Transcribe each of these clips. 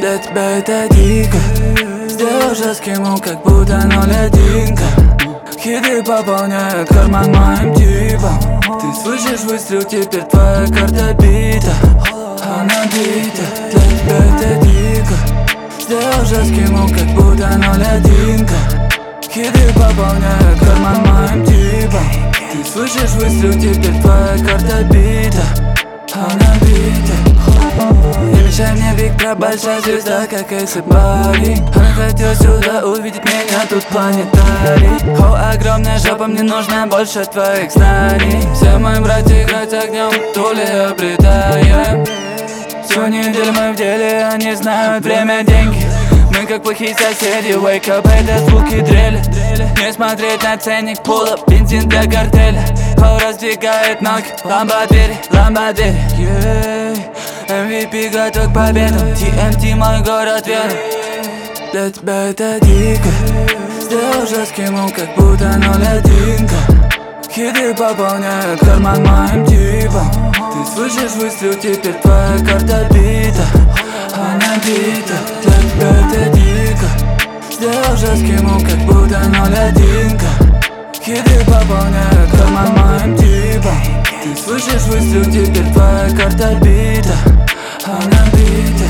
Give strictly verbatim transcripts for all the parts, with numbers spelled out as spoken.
Для тебя это дико. Сделал жесткий мув, как будто ноль одинка. Хиты пополняют карман моим типом. Ты слышишь выстрел, теперь твоя карта бита. Она бита, для тебя это дико. Сделал жесткий мув, как будто ноль одинка. Хиты пополняют карман моим типом. Ты слышишь выстрел, теперь твоя карта бита. Она бита. Не мешай мне, Виктор, большая звезда, как Эйси Барри. Она хотела сюда увидеть меня, тут планетарий. О, огромная жопа, мне нужно больше твоих знаний. Все мои братья играть огнем, тули обретаем. Всю неделю мы в деле, они знают время, деньги. Мы как плохие соседи, wake up, это звуки дрели. Не смотреть на ценник, пула, бензин для картеля. О, раздвигает ноги, ламба двери, ламба двери. эм ви пи готов к победам, ти эм ти мой город веры. Для тебя это дико. Сделал жесткий мув, как будто ноль одинка. Хиты пополняют карман моим типом. Ты слышишь выстрел, теперь твоя карта бита. Она бита, для тебя это дико. Сделал жесткий мув, как будто ноль одинка. Хиты пополняют карман моим типом. Ты слышишь выстрел, теперь твоя карта бита. Она бита.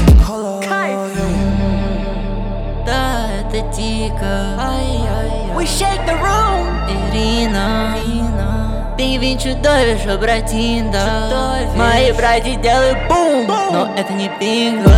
Да, это дико. We shake the room. Ирина, ты ведь чудовище, братинда. Мои братья делают бум, но это не бинго.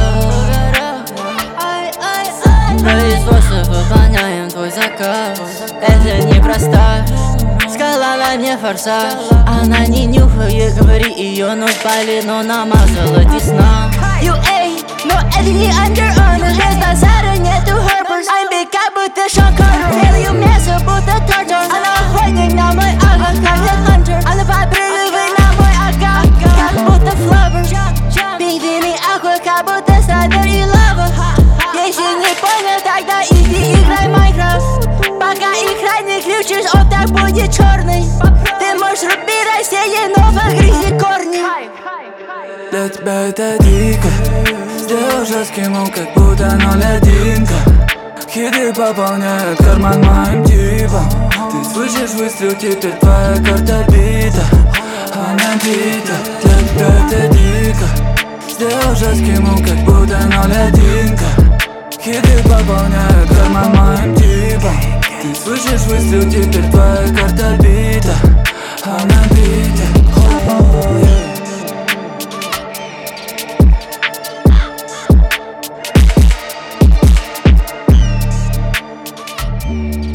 Производство выполняем твой заказ. Это не простая скала, на мне форсаж. Она не нюхает, говори, ее нос пали, но намазала десна. You эй, но это не Under Armour. Без базара нету Harper's. I'm big, как будто Шон Картер. Делаю мясо, будто тортер. Она охотник на мой агат, как Hunter. Она подпрыгивает на мой агат, как будто Flubber. Пингвины аква, как будто Страйдер и Лава. Если не понял, тогда иди играй Майнкрафт. Пока экран не включишь, он так будет черный. Ты можешь рубить растения, но погрызи корни. Для тебя это дико. Сделал жесткий мув, как будто ноль одинка. Хиты пополняют карман моим типом. Ты слышишь выстрел, теперь твоя карта бита. Она бита, для тебя это дико. Сделал жесткий мув, как будто ноль одинка. Хиты пополняют карман моим типом. Ты слышишь выстрел, теперь твоя карта бита. Она бита. Thank you.